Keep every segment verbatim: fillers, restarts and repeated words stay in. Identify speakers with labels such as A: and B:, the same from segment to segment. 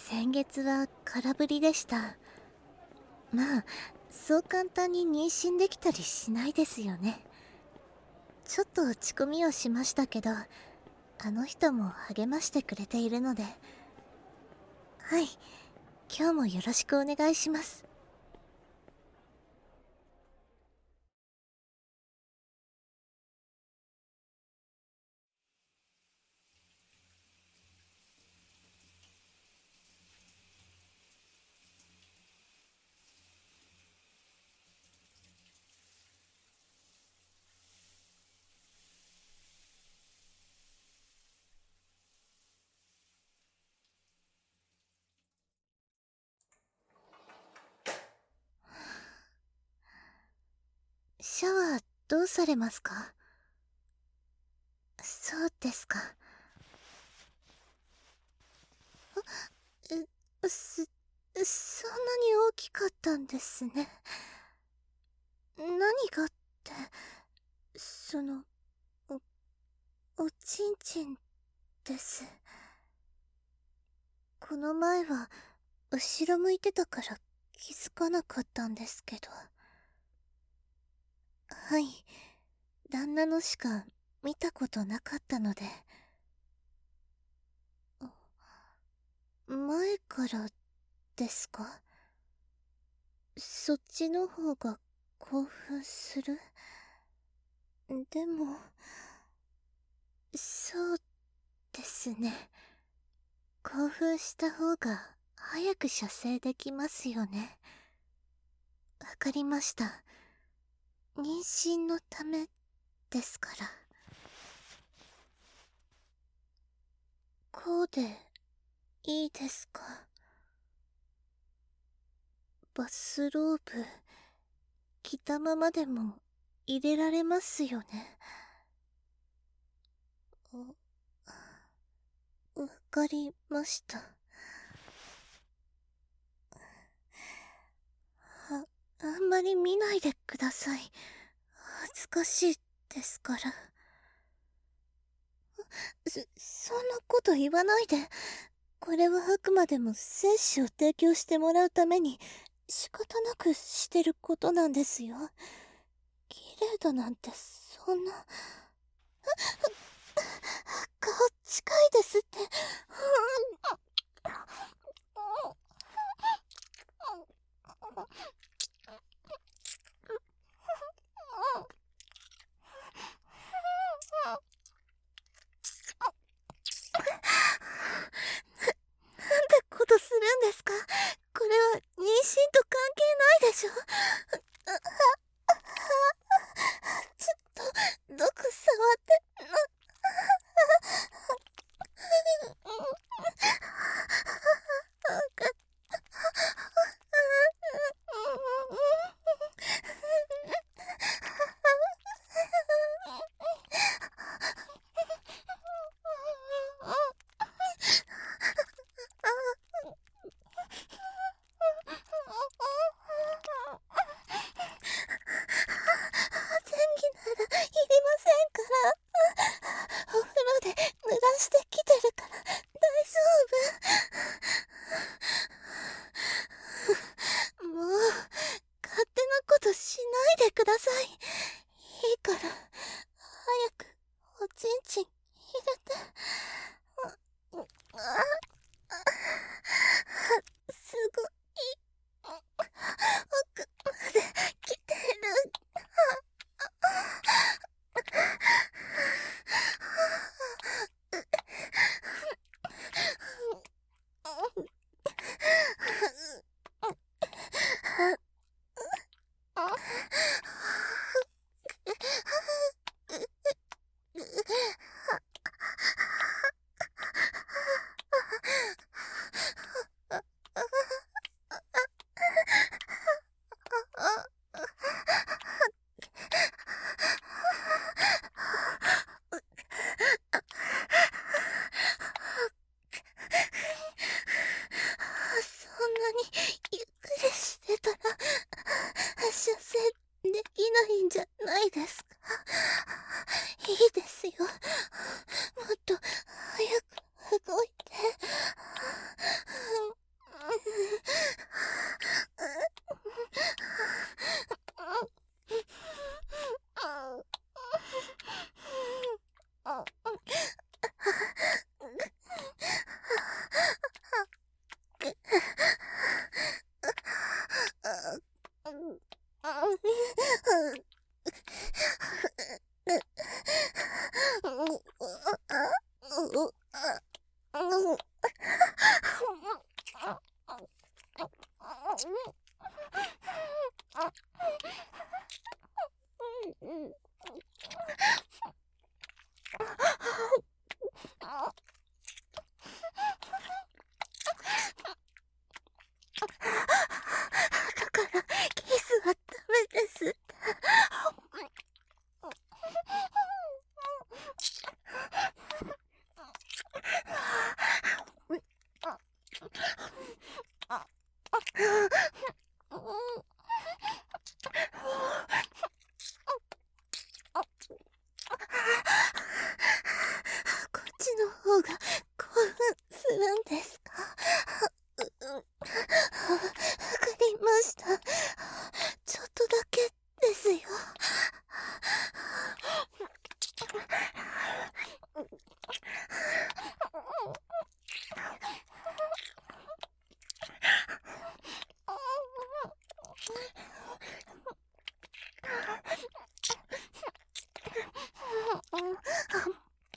A: 先月は空振りでした。まあ、そう簡単に妊娠できたりしないですよね。ちょっと落ち込みをしましたけど、あの人も励ましてくれているので。はい、今日もよろしくお願いします。シャワーどうされますか？そうですか。う、す、そんなに大きかったんですね。何がって、その、お、おちんちんです。この前は、後ろ向いてたから気づかなかったんですけど。はい、旦那のしか見たことなかったので。前からですか？そっちの方が興奮する？でも、そうですね。興奮した方が早く射精できますよね。わかりました。妊娠のためですから。こうでいいですか？バスローブ着たままでも入れられますよね。わかりました。あ、あんまり見ないでください。恥ずかしいですから。そ、そんなこと言わないで。これはあくまでも精子を提供してもらうために仕方なくしてることなんですよ。綺麗だなんてそんな。顔近いですって。なんてことするんですか？これは妊娠と関係ないでしょ。ちょっと毒触って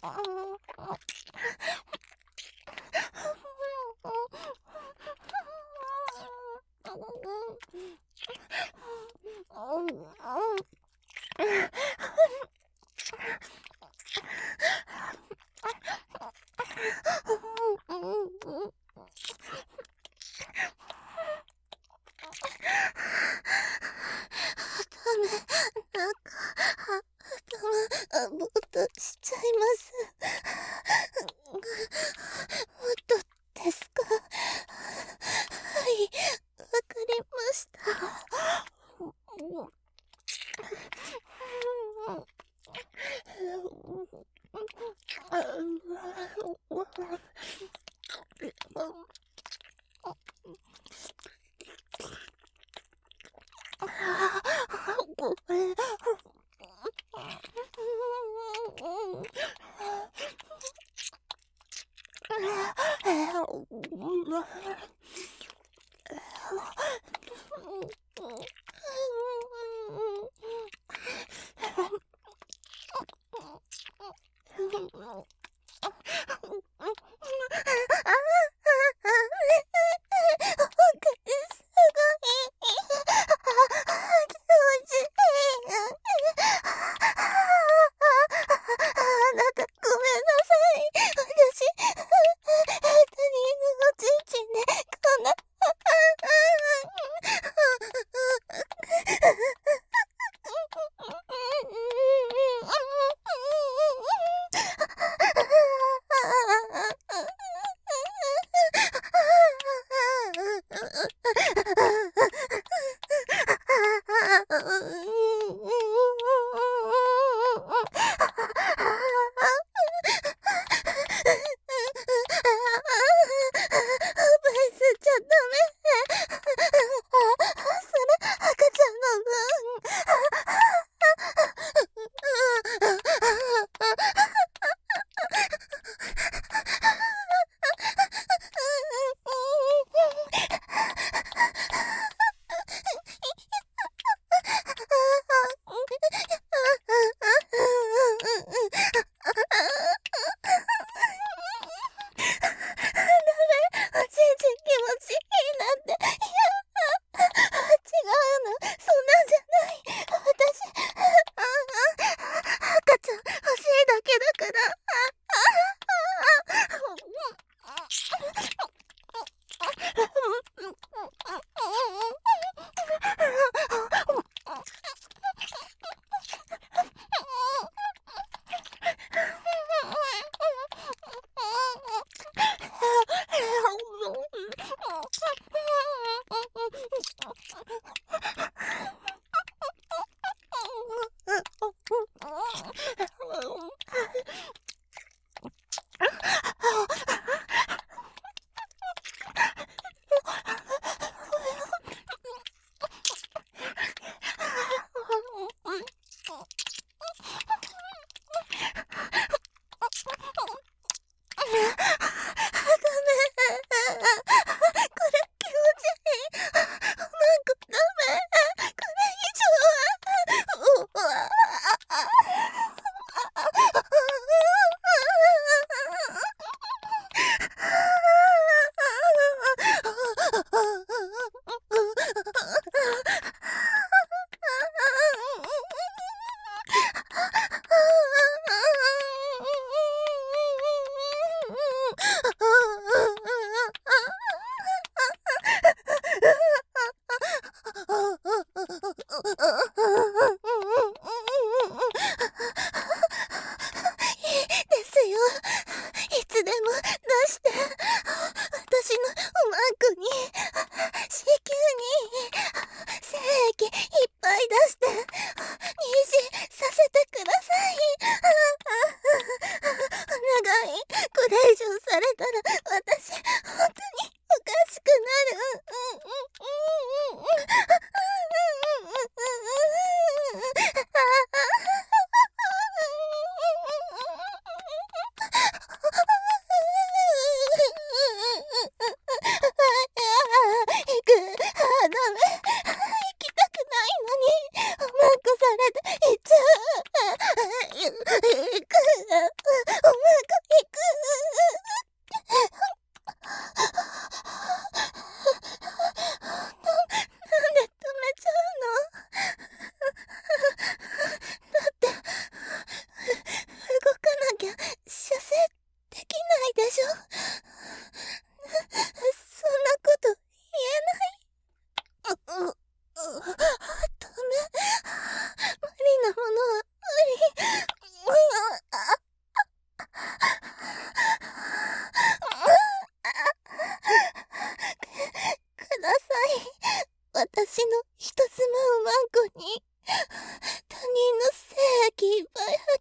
A: なんか頭ぼーっとしちゃいます。もっとですか？はい、わかりました。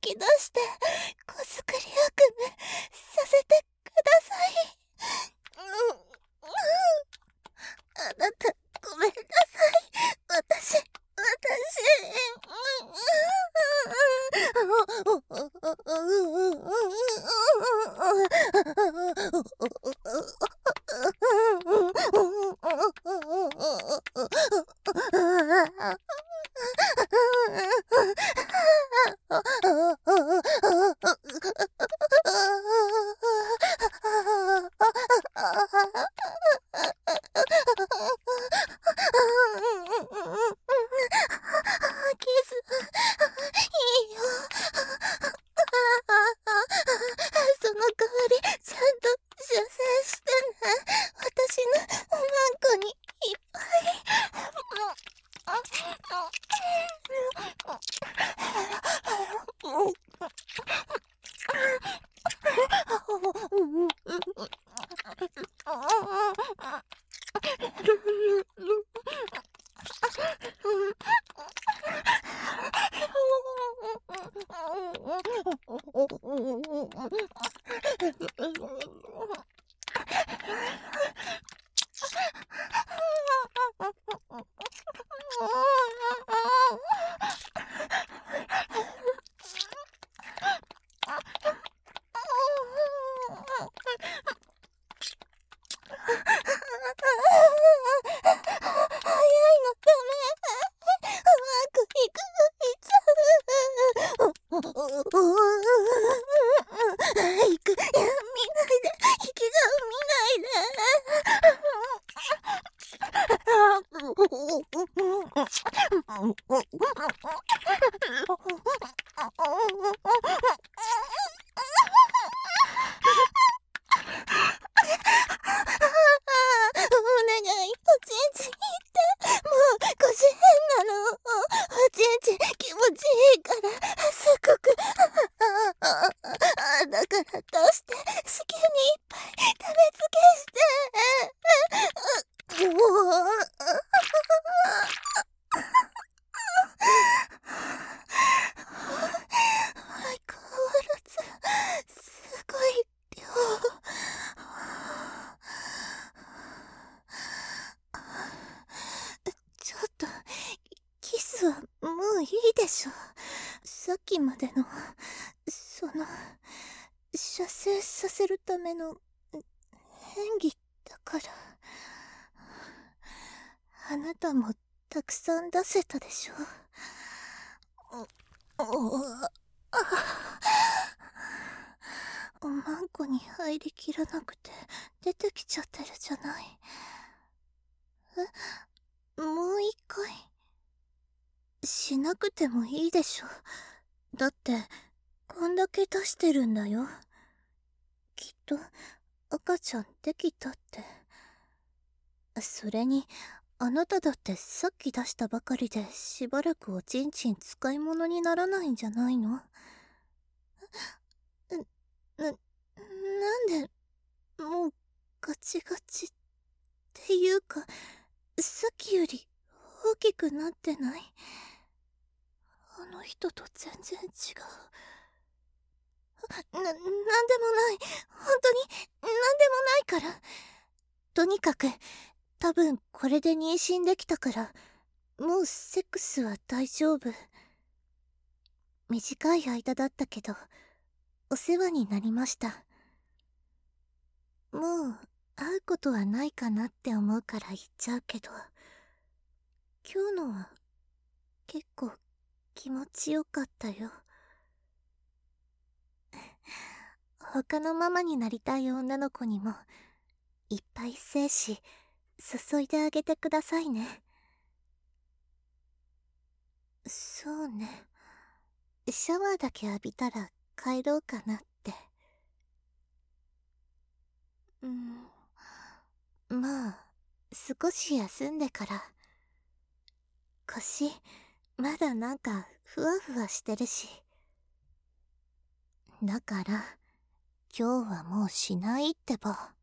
A: き出して子作り悪夢させてください。うん、うん、あなたごめんなさい。私私キスいいよ。その代わりちゃんと射精してね。私のおまんこにいっぱい。だからどうして子宮にいっぱい種付けして。うお相変わらずすごい量。ちょっとキスはもういいでしょ。さっきまでのその射精させるための演技だから。あなたもたくさん出せたでしょ。おおおまんこに入りきらなくて出てきちゃってるじゃない。え、もう一回しなくてもいいでしょ。だってこんだけ出してるんだよ。きっと赤ちゃんできたって。それにあなただってさっき出したばかりでしばらくおちんちん使い物にならないんじゃないの？な、な、なんでもうガチガチっていうかさっきより大きくなってない？あの人と全然違う。な、なんでもない。本当になんでもないから。とにかく多分これで妊娠できたからもうセックスは大丈夫。短い間だったけどお世話になりました。もう会うことはないかなって思うから言っちゃうけど、今日のは結構気持ちよかったよ。他のママになりたい女の子にもいっぱい精子注いであげてくださいね。そうね。シャワーだけ浴びたら帰ろうかなって。うん。まあ、少し休んでから。腰、まだなんかふわふわしてるし。だから、今日はもうしないってば。